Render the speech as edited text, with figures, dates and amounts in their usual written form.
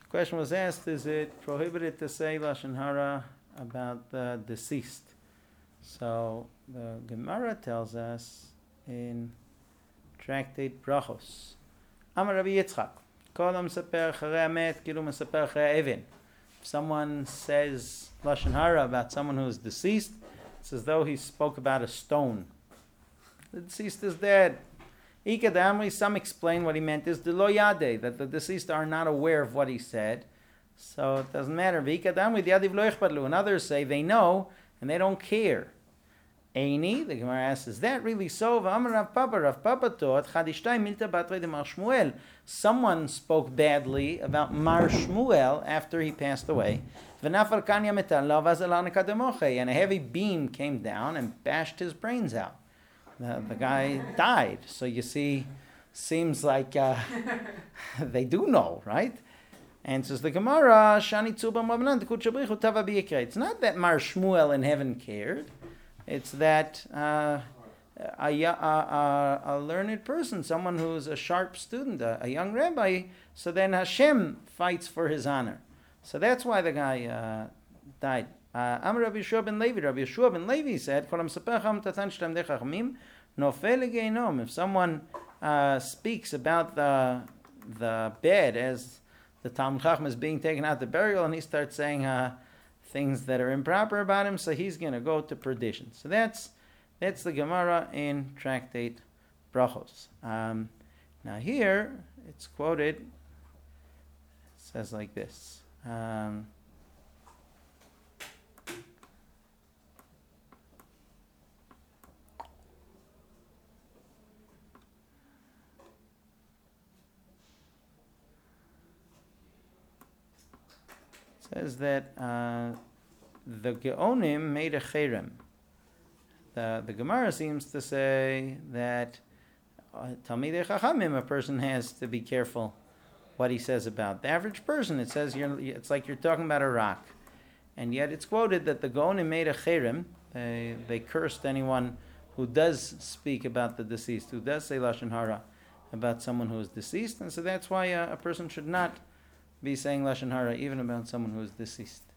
question was asked, is it prohibited to say Lashon Hara about the deceased? So the Gemara tells us in Tractate Brachos, Amar Rabbi Yitzchak, Kol ha-mesaper acharei hamet kilu mesaper acharei ha'even. If someone says Lashon Hara about someone who is deceased, it's as though he spoke about a stone. The deceased is dead. Ika d'amri, some explain what he meant is the lo yade, that the deceased are not aware of what he said, so it doesn't matter. V'ika d'amri diadiv lo ichpat lu, and others say they know and they don't care. Eini, the Gemara asks, is that really so? V'amar Rav Papa taught chadishtay milta batrei de Mar Shmuel. Someone spoke badly about Mar Shmuel after he passed away. V'nafal kanya metan lo v'azalan kademoche, and a heavy beam came down and bashed his brains out. The guy died. So you see, seems like they do know, right? And says the Gemara, Shani Tzuba Mabnan, Kuchabrichu Tava Biyikra. It's not that Mar Shmuel in heaven cared. It's that a learned person, someone who's a sharp student, a young rabbi, so then Hashem fights for his honor. So that's why the guy died. Amar Rabbi Yeshua ben Levi. Rabbi Yeshua ben Levi said, if someone speaks about the bed as the Talmud Chacham is being taken out to burial, and he starts saying things that are improper about him, so he's going to go to perdition. So that's the Gemara in Tractate Brachos. Now here, it's quoted, it says like this. Says that the Geonim made a cherem. The Gemara seems to say that Talmidei Chachamim, a person has to be careful what he says about. The average person, it says it's like you're talking about a rock. And yet it's quoted that the Geonim made a cherem. They cursed anyone who does speak about the deceased, who does say Lashon Hara about someone who is deceased. And so that's why a person should not be saying Lashon Hara even about someone who is deceased.